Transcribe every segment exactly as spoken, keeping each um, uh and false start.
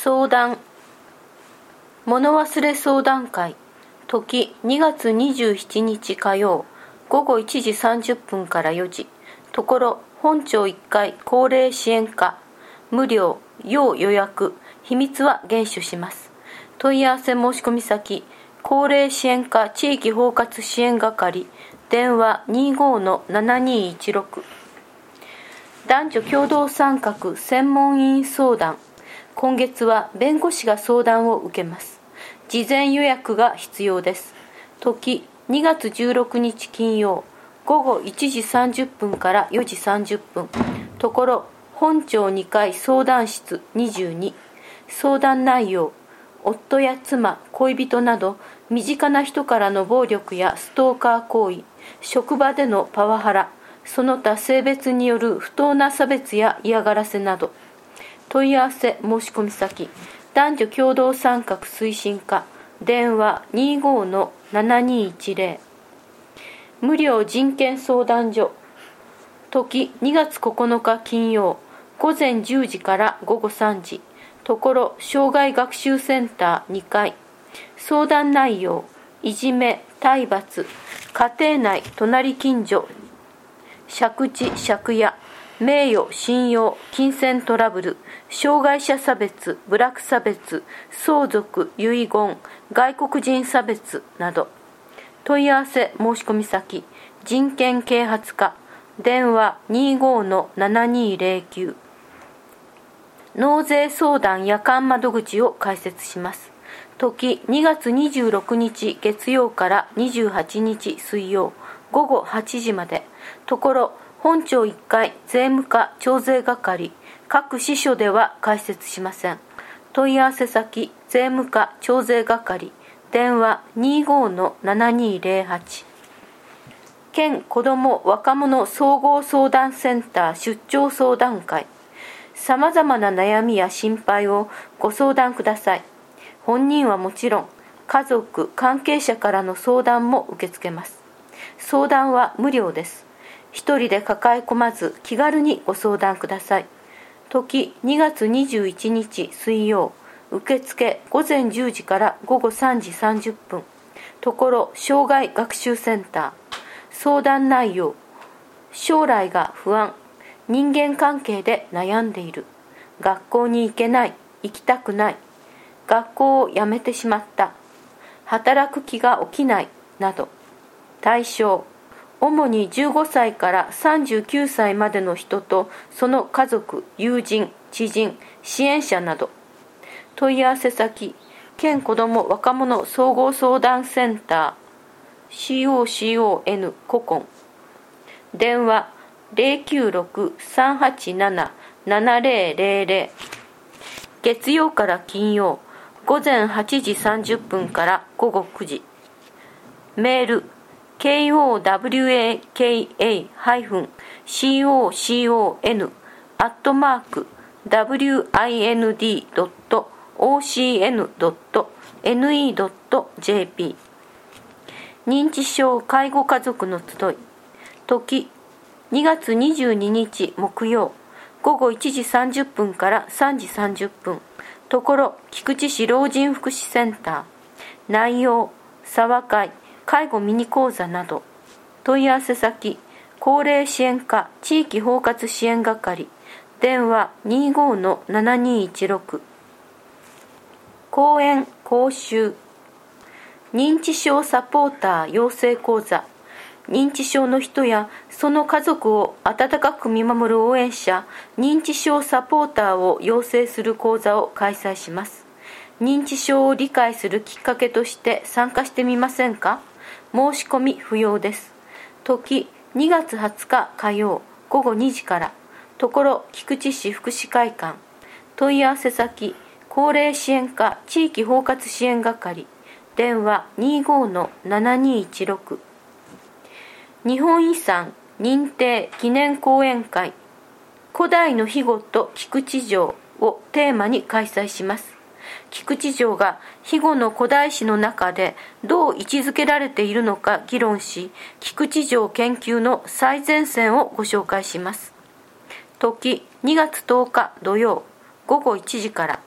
相談物忘れ相談会時にがつにじゅうしちにち火曜ごごいちじさんじゅっぷんからよじところ本町いっかい高齢支援課無料要予約秘密は厳守します。問い合わせ申し込み先高齢支援課地域包括支援係電話 にじゅうごのななにいちろく 男女共同参画専門委員相談今月は弁護士が相談を受けます。事前予約が必要です。時にがつじゅうろくにち金曜ごごいちじさんじゅっぷんからよじさんじゅっぷんところ本町にかい相談室にじゅうに相談内容夫や妻恋人など身近な人からの暴力やストーカー行為職場でのパワハラその他性別による不当な差別や嫌がらせなど問い合わせ申し込み先男女共同参画推進課電話 にじゅうごのななにいちぜろ 無料人権相談所時にがつここのか金曜ごぜんじゅうじからごごさんじところ障害学習センターにかい相談内容いじめ体罰家庭内隣近所借地借家名誉信用金銭トラブル障害者差別部落差別相続遺言外国人差別など問い合わせ申し込み先人権啓発課電話 にじゅうごのななにぜろきゅう 納税相談夜間窓口を開設します。時にがつにじゅうろくにち月曜からにじゅうはちにち水曜ごごはちじまでところ本町いっかい税務課徴税係各支所では開設しません。問い合わせ先税務課徴税係電話 にじゅうごのななにぜろはち 県子ども若者総合相談センター出張相談会さまざまな悩みや心配をご相談ください。本人はもちろん家族関係者からの相談も受け付けます。相談は無料です。一人で抱え込まず気軽にご相談ください。時にがつにじゅういちにち水曜受付ごぜんじゅうじからごごさんじさんじゅっぷんところ障害学習センター相談内容将来が不安人間関係で悩んでいる学校に行けない行きたくない学校を辞めてしまった働く気が起きないなど対象主にじゅうごさいからさんじゅうきゅうさいまでの人とその家族友人知人支援者など問い合わせ先県子ども若者総合相談センター シーオーシーオーエヌ ココン電話 ゼロきゅうろく さんはちなな ななぜろぜろぜろ 月曜から金曜ごぜんはちじさんじゅっぷんからごごくじメール ケーオーダブリューエーケーエー シーオーシーオーエヌ アットマーク ダブリューアイエヌディー ドット オーシーエヌ ドット エヌイー ドット ジェーピー 認知症介護家族の集い時にがつにじゅうににち木曜ごごいちじさんじゅっぷんからさんじさんじゅっぷんところ菊池市老人福祉センター内容沢会介護ミニ講座など問い合わせ先高齢支援課地域包括支援係電話 にじゅうごのななにいちろく 講演講習認知症サポーター養成講座認知症の人やその家族を温かく見守る応援者認知症サポーターを養成する講座を開催します。認知症を理解するきっかけとして参加してみませんか。申し込み不要です。時にがつはつか火曜ごごにじからところ菊池市福祉会館問い合わせ先高齢支援課地域包括支援係電話 にじゅうごのななにいちろく 日本遺産認定記念講演会古代の庇護と菊池城をテーマに開催します。菊池城が庇護の古代史の中でどう位置づけられているのか議論し、菊池城研究の最前線をご紹介します。時にがつとおか土曜ごごいちじから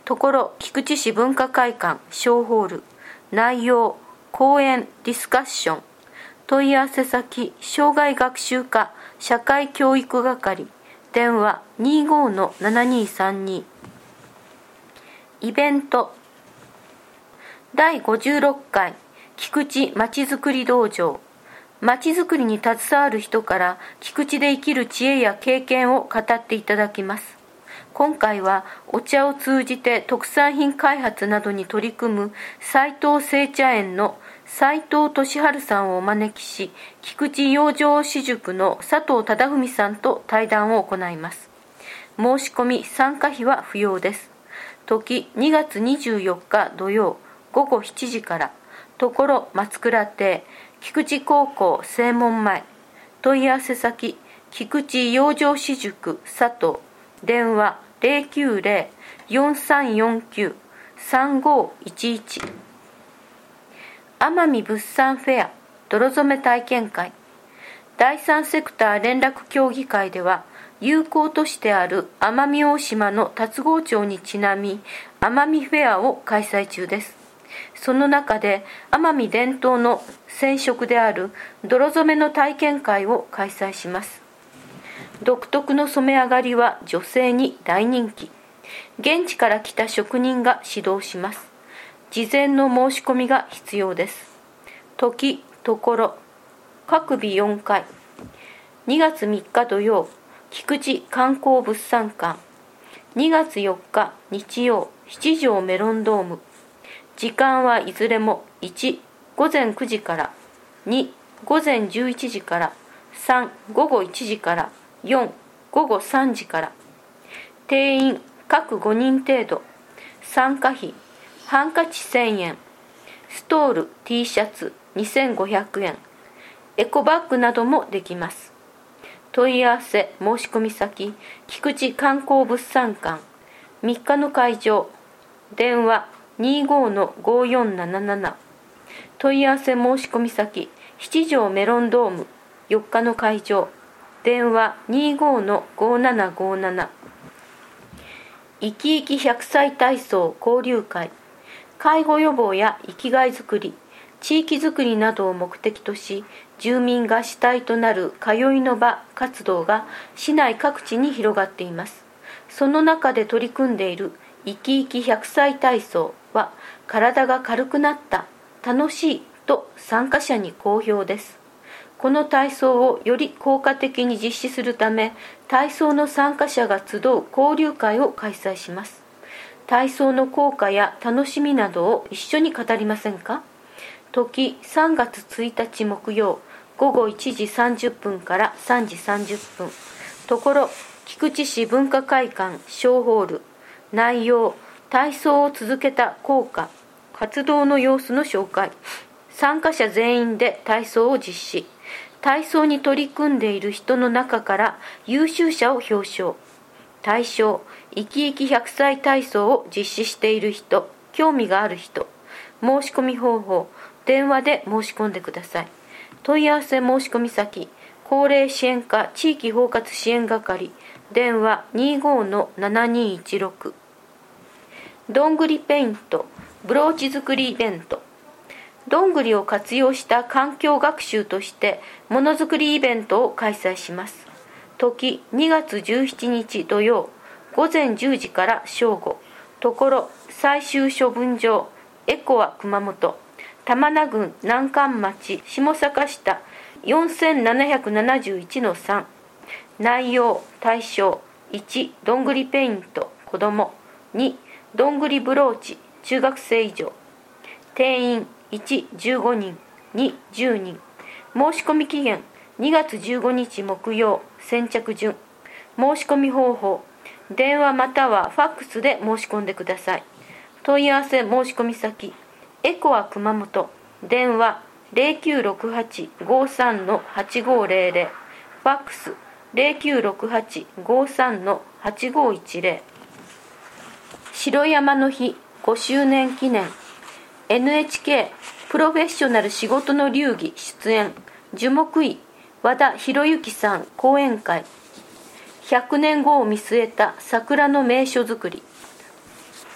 ところ菊池市文化会館小ホール。内容講演ディスカッション。問い合わせ先障害学習課社会教育係。電話 にじゅうごのななにさんに。イベントだいごじゅうろっかい菊池まちづくり道場。まちづくりに携わる人から菊池で生きる知恵や経験を語っていただきます。今回はお茶を通じて特産品開発などに取り組む斉藤製茶園の斉藤俊治さんをお招きし、菊池養生私塾の佐藤忠文さんと対談を行います。申し込み参加費は不要です。時にがつにじゅうよっか土曜ごごしちじから。ところ松倉邸菊池高校正門前。問い合わせ先菊池養生私塾佐藤。電話 ゼロきゅうゼロ よんさんよんきゅう さんごいちいち。奄美物産フェア泥染め体験会。だいさんセクター連絡協議会では、友好都市である奄美大島の龍郷町にちなみ奄美フェアを開催中です。その中で奄美伝統の染色である泥染めの体験会を開催します。独特の染め上がりは女性に大人気。現地から来た職人が指導します。事前の申し込みが必要です。時、ところ、各日よんかい。にがつみっか土曜、菊池観光物産館。にがつよっか日曜、七条メロンドーム。時間はいずれもいち、ごぜんくじから、に、ごぜんじゅういちじから、さん、ごごいちじから、よん、ごごさんじから。定員各ごにん程度。参加費ハンカチせんえん、ストール T シャツにせんごひゃくえん、エコバッグなどもできます。問い合わせ申し込み先菊池観光物産館。みっかの会場。電話 にじゅうごのごよんなななな。問い合わせ申し込み先七条メロンドーム。よっかの会場。電話 にじゅうごのごななごなな。生き生きひゃくさい体操交流会。介護予防や生きがいづくり、地域づくりなどを目的とし、住民が主体となる通いの場活動が市内各地に広がっています。その中で取り組んでいる生き生きひゃくさい体操は、体が軽くなった、楽しいと参加者に好評です。この体操をより効果的に実施するため、体操の参加者が集う交流会を開催します。体操の効果や楽しみなどを一緒に語りませんか？時さんがつついたち木曜ごごいちじさんじゅっぷんからさんじさんじゅっぷん。ところ菊池市文化会館小ホール。内容体操を続けた効果、活動の様子の紹介。参加者全員で体操を実施。体操に取り組んでいる人の中から優秀者を表彰。対象、生き生きひゃくさい体操を実施している人、興味がある人。申し込み方法、電話で申し込んでください。問い合わせ申し込み先、高齢支援課地域包括支援係。電話 にじゅうごのななにいちろく。どんぐりペイント、ブローチ作りイベント。どんぐりを活用した環境学習としてものづくりイベントを開催します。時にがつじゅうしちにち土曜ごぜんじゅうじから正午。ところ最終処分場エコア熊本。玉名郡南関町下坂下 よんせんななひゃくななじゅういちのさん。内容対象いち、どんぐりペイント子ども。に、どんぐりブローチ中学生以上。定員いち、じゅうごにん、に、じゅうにん。申し込み期限にがつじゅうごにち木曜先着順。申し込み方法、電話またはファックスで申し込んでください。問い合わせ申し込み先エコア熊本。電話 ゼロきゅうろくはち ごさんのはちごゼロゼロ。ファックス ゼロきゅうろくはち ごさんのはちごいちゼロ。城山の日ごしゅうねん記念。 エヌエイチケー プロフェッショナル仕事の流儀出演。樹木医和田博之さん講演会。ひゃくねんごを見据えた桜の名所づくり。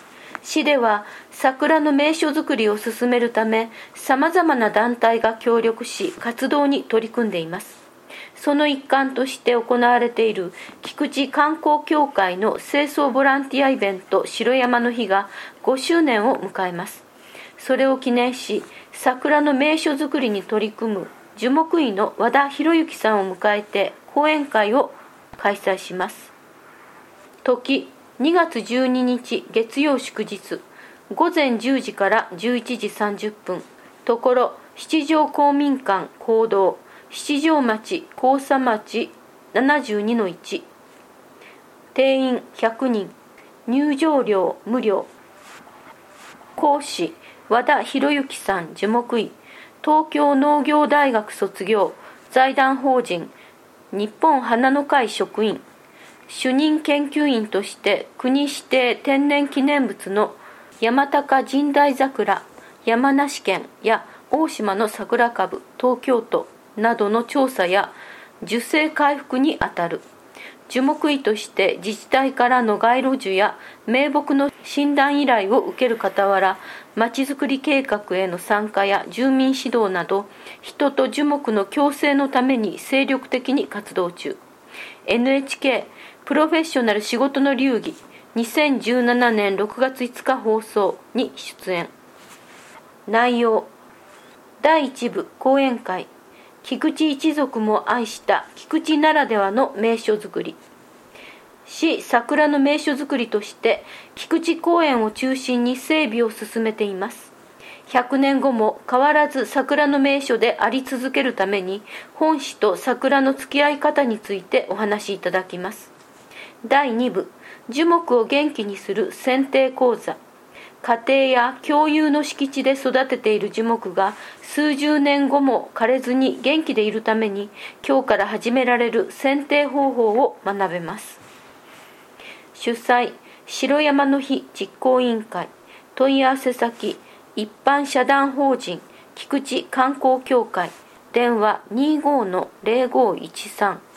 市では桜の名所づくりを進めるため、さまざまな団体が協力し活動に取り組んでいます。その一環として行われている菊池観光協会の清掃ボランティアイベント城山の日がごしゅうねんを迎えます。それを記念し、桜の名所づくりに取り組む樹木医の和田博之さんを迎えて講演会を開催します。時にがつじゅうににち月曜祝日、ごぜんじゅうじからじゅういちじさんじゅっぷん、ところ七条公民館講堂、七条町甲佐町 ななじゅうにのいち、 定員ひゃくにん、入場料無料。講師和田博之さん、樹木医、東京農業大学卒業、財団法人日本花の会職員、主任研究員として国指定天然記念物の山高神代桜、山梨県や大島の桜株、東京都などの調査や樹勢回復にあたる。樹木医として自治体からの街路樹や名木の診断依頼を受ける傍ら、まちづくり計画への参加や住民指導など、人と樹木の共生のために精力的に活動中。 エヌエイチケー プロフェッショナル仕事の流儀にせんじゅうななねんろくがついつか放送に出演。内容、だいいち部講演会、菊池一族も愛した菊池ならではの名所づくり。市桜の名所づくりとして菊池公園を中心に整備を進めています。ひゃくねんごも変わらず桜の名所であり続けるために、本市と桜の付き合い方についてお話しいただきます。だいに部、樹木を元気にする剪定講座。家庭や共有の敷地で育てている樹木が数十年後も枯れずに元気でいるために、今日から始められる剪定方法を学べます。主催、城山の日実行委員会。問い合わせ先、一般社団法人菊池観光協会。電話 にじゅうごのゼロごいちさん。